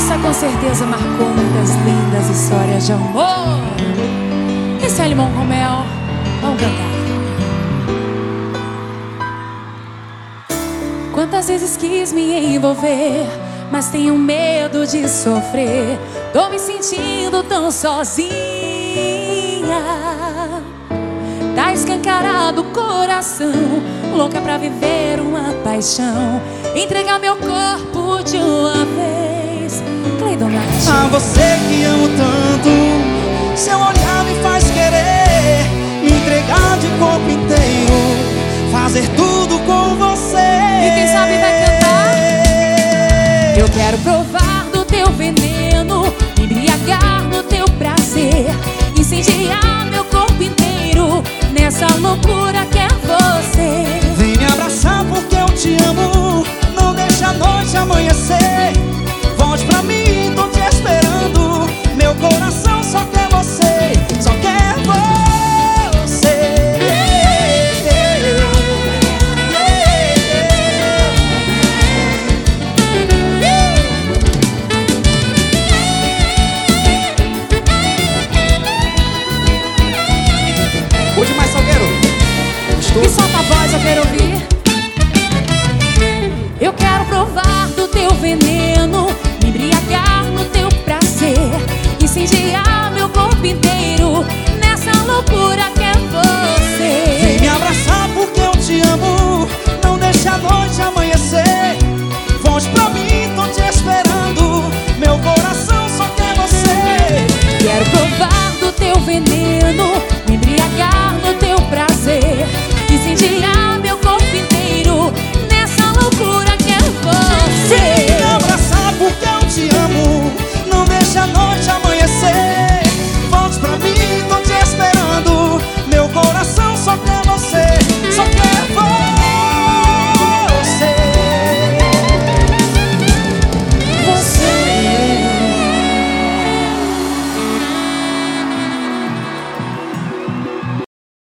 Essa com certeza marcou muitas lindas histórias de amor. Esse é limão com mel. Vamos cantar. Quantas vezes quis me envolver, mas tenho medo de sofrer. Tô me sentindo tão sozinha. Tá escancarado o coração, louca pra viver uma paixão, entregar meu corpo de uma vez. Cleidon Nath. A você que amo tanto, seu olhar me faz querer me entregar de corpo inteiro, fazer tudo com você. E quem sabe vai cantar. Eu quero provar do teu veneno, me embriagar no teu prazer, incendiar meu corpo inteiro nessa loucura que é você. Vem me abraçar porque eu te amo, não deixa a noite amanhecer. Volte pra mim, tô te esperando, meu coração só quer você, só quer você. Hoje mais Salgueiro. E solta a voz, eu quero ouvir. Eu quero provar do teu veneno, me embriagar no teu prazer, incendiar meu corpo inteiro nessa loucura que é você. Vem me abraçar porque eu te amo, não deixa a noite amanhecer. Volte pra mim, tô te esperando, meu coração só quer você. Quero provar do teu veneno, me embriagar